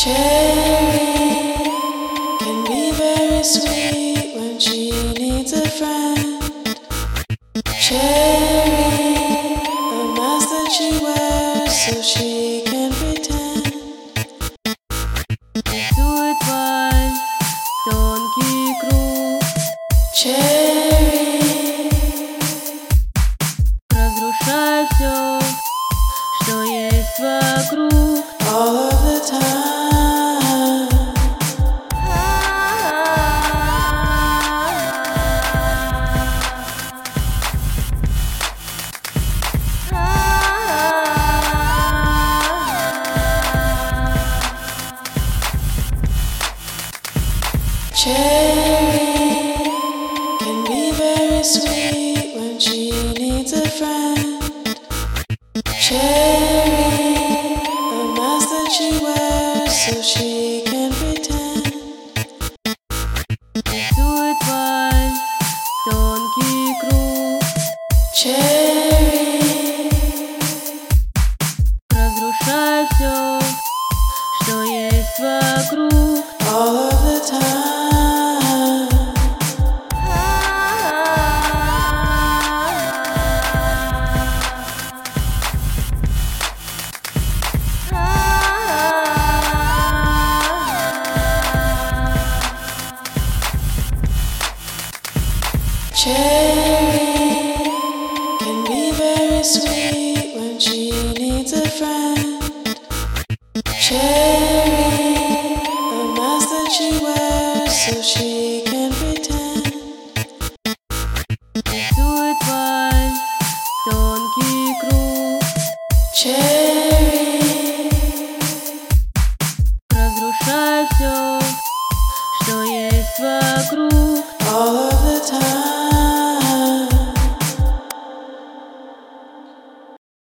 Cherry can be very sweet when she needs a friend. Cherry, a mask that she wears so she can pretend. Рисует вальс, тонкий круг. Cherry, Разрушай все, что есть вокруг. all of the time. Cherry can be very sweet when she needs a friend. Cherry, a mask that she wears so she can pretend. Рисует вальс, тонкий круг. Cherry, Разрушай все, что есть вокруг. all of the time. Cherry can be very sweet when she needs a friend. Cherry, a mask that she wears so she can pretend. Рисует вальс, тонкий круг. Cherry, Разрушай все, что есть вокруг.